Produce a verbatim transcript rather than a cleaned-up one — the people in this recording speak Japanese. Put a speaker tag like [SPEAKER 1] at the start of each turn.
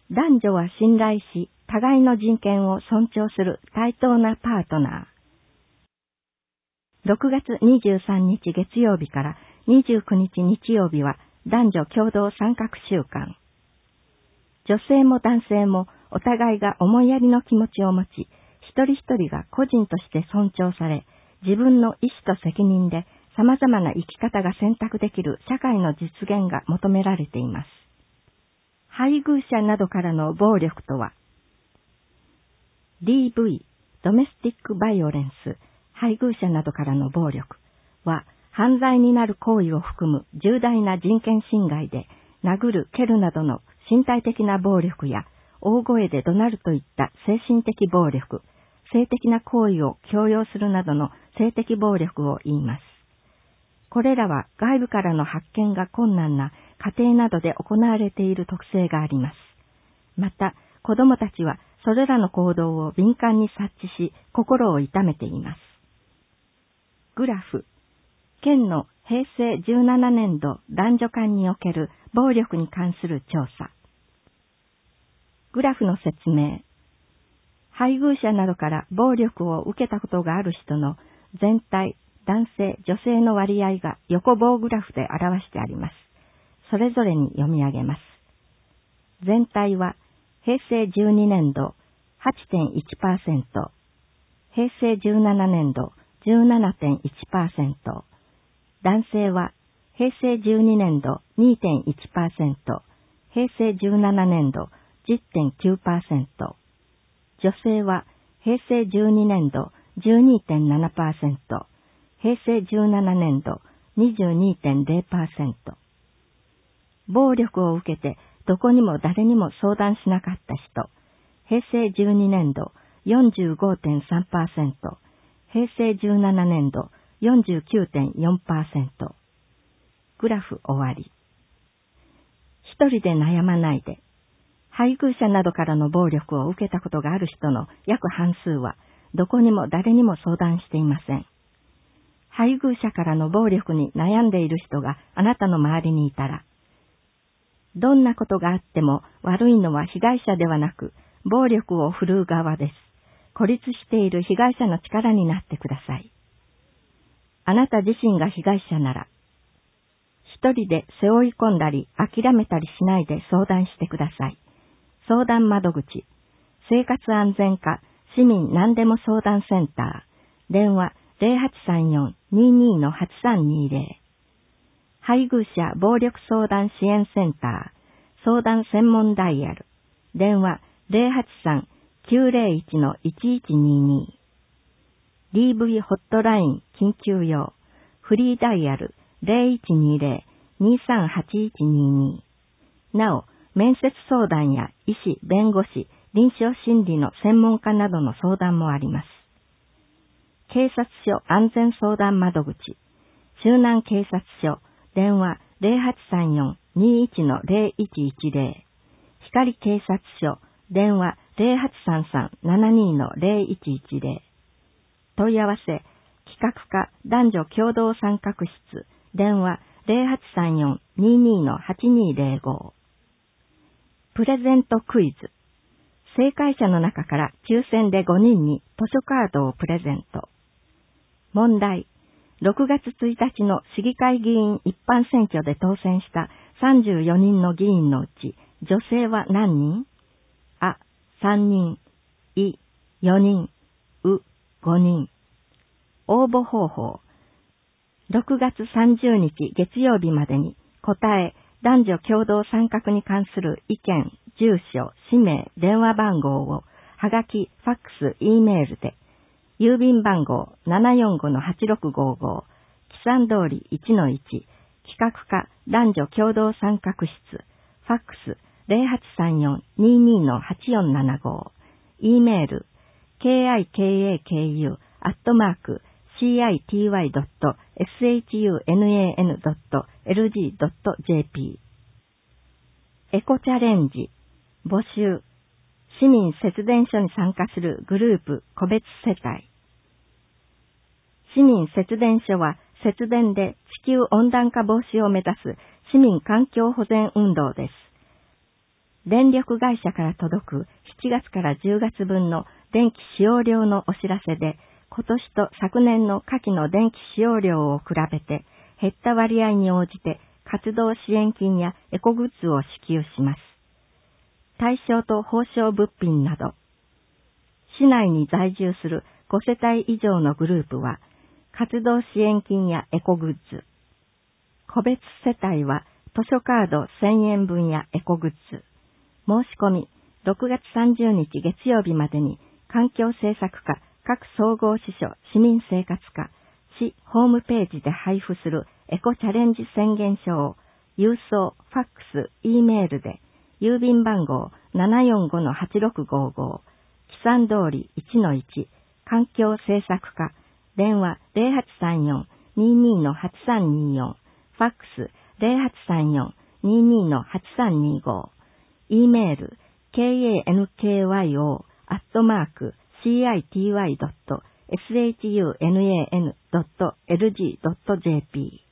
[SPEAKER 1] 男女は信頼し、互いの人権を尊重する対等なパートナー。ろくがつにじゅうさんにち月曜日からにじゅうくにち日曜日は男女共同参画週間。女性も男性もお互いが思いやりの気持ちを持ち、一人一人が個人として尊重され、自分の意思と責任で様々な生き方が選択できる社会の実現が求められています。配偶者などからの暴力とは、ディーブイ、ドメスティックバイオレンス、配偶者などからの暴力は、犯罪になる行為を含む重大な人権侵害で、殴る、蹴るなどの身体的な暴力や、大声で怒鳴るといった精神的暴力、性的な行為を強要するなどの性的暴力を言います。これらは外部からの発見が困難な家庭などで行われている特性があります。また、子供たちはそれらの行動を敏感に察知し、心を痛めています。グラフ、県のへいせいじゅうななねんど男女間における暴力に関する調査。グラフの説明。配偶者などから暴力を受けたことがある人の全体、男性、女性の割合が横棒グラフで表してあります。それぞれに読み上げます。全体はへいせいじゅうにねんど はちてんいちパーセント、へいせいじゅうななねんど じゅうななてんいちパーセント、男性はへいせいじゅうにねんど にてんいちパーセント、へいせいじゅうななねんど じゅってんきゅうパーセント、女性はへいせいじゅうにねんど じゅうにてんななパーセント、へいせいじゅうななねんど にじゅうにてんゼロパーセント。暴力を受けてどこにも誰にも相談しなかった人、へいせいじゅうにねんど よんじゅうごてんさんパーセント、へいせいじゅうななねんど よんじゅうきゅうてんよんパーセント。グラフ終わり。一人で悩まないで。配偶者などからの暴力を受けたことがある人の約半数は、どこにも誰にも相談していません。配偶者からの暴力に悩んでいる人があなたの周りにいたら、どんなことがあっても悪いのは被害者ではなく、暴力を振るう側です。孤立している被害者の力になってください。あなた自身が被害者なら、一人で背負い込んだり諦めたりしないで相談してください。相談窓口、生活安全課市民何でも相談センター、電話 ゼロはちさんよん にーにー はちさんにーゼロ、配偶者暴力相談支援センター、相談専門ダイヤル、電話 ゼロはちさん きゅうゼロいち いちいちにーにー、ディーブイ ホットライン緊急用、フリーダイヤル ゼロいちにゼロ にさんはちいちにーにー。なお、面接相談や医師、弁護士、臨床心理の専門家などの相談もあります。警察署安全相談窓口、周南警察署、電話 ゼロはちさんよん にーいち ゼロいちいちゼロ、光警察署、電話 ゼロはちさんさん ななにー ゼロいちいちゼロ、問い合わせ、企画課男女共同参画室、電話 ゼロはちさんよん にーにー はちにーゼロご。プレゼントクイズ。正解者の中から抽選でごにんに図書カードをプレゼント。問題。ろくがつついたちの市議会議員一般選挙で当選したさんじゅうよにんの議員のうち、女性は何人？あ、さんにん。い、よにん。う、ごにん。応募方法。ろくがつさんじゅうにち月曜日までに答え、男女共同参画に関する意見、住所、氏名、電話番号をはがき、ファックス、Eメールで、郵便番号 ななよんごのはちろくごーごー、木山通り いちのいち、企画課男女共同参画室、ファックス ゼロはちさんよん にーにー はちよんななごー、Eメール キカク アットマーク シーアイティーワイ ドット エスエイチユーエヌエーエヌ ドット エルジー ドット ジェーピー。エコチャレンジ、募集、市民節電所に参加するグループ個別世帯。市民節電所は節電で地球温暖化防止を目指す市民環境保全運動です。 電力会社から届くしちがつからじゅうがつ分の電気使用量のお知らせで、今年と昨年の下記の電気使用量を比べて減った割合に応じて活動支援金やエコグッズを支給します。対象と報奨物品など、市内に在住するごせたい以上のグループは、活動支援金やエコグッズ、個別世帯は図書カードせんえんぶんやエコグッズ、申し込みろくがつさんじゅうにち月曜日までに環境政策課各総合支所市民生活課市ホームページで配布するエコチャレンジ宣言書を郵送、ファックス、Eメールで郵便番号 ななよんごのはちろくごーごー、木山通り いちのいち、環境政策課、電話 ゼロはちさんよん にーにーのはちさんにーよん、ファックス ゼロはちさんよん にーにーのはちさんにーご、Eメール ケーエーエヌケーワイオー アットマーク シーアイティーワイ ドット エスエイチユーエヌエーエヌ ドット エルジー ドット ジェーピー